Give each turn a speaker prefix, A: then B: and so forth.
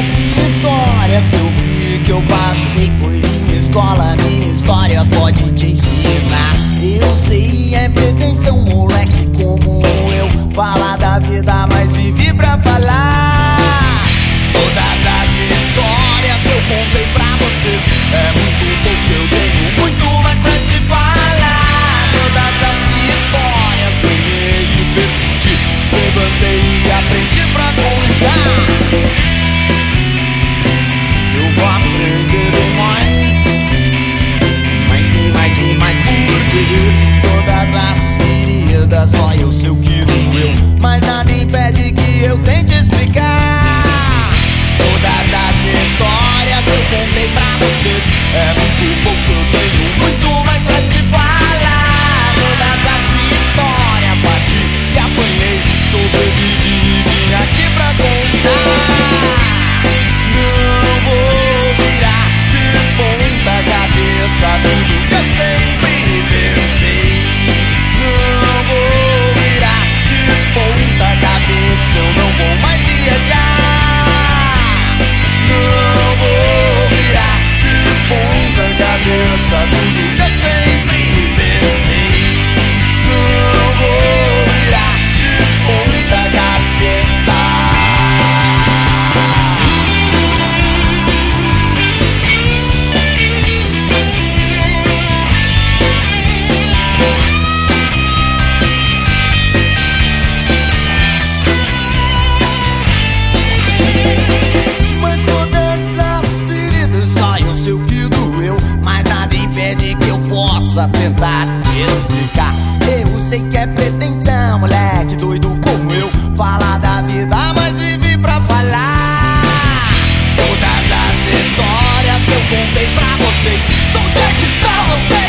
A: as histórias que eu vi, que eu passei, foi minha escola, minha história pode te ensinar. Eu sei, é pretensão, moleque como eu, falar da vida, mas vivi pra falar. Todas as histórias que eu contei pra você, é muito pouco, eu tenho muito mais pra te falar. Todas as histórias ganhei e perdi, levantei e aprendi pra contar. Eu vou aprender bem mais e mais, porque todas as feridas só eu sei o que doeu, mas nada impede que eu tente explicar. Todas as histórias eu contei pra você, é muito pouco, eu tenho muito mais pra te falar. Todas as histórias bati e apanhei, sobrevivi e vim aqui pra contar. Não vou virar de ponta cabeça tudo que eu sempre pensei. Não vou virar de ponta cabeça, eu não vou mais viajar. Não vou virar de ponta cabeça tudo que eu sempre pensei. Não vou virar de ponta cabeça. Mas todas as feridas só eu sei o que doeu, mas nada impede que eu possa tentar te explicar. Eu sei que é pretensão, moleque doido como eu, falar da vida, mas vivi pra falar. Todas as histórias que eu contei pra vocês são Jack Star,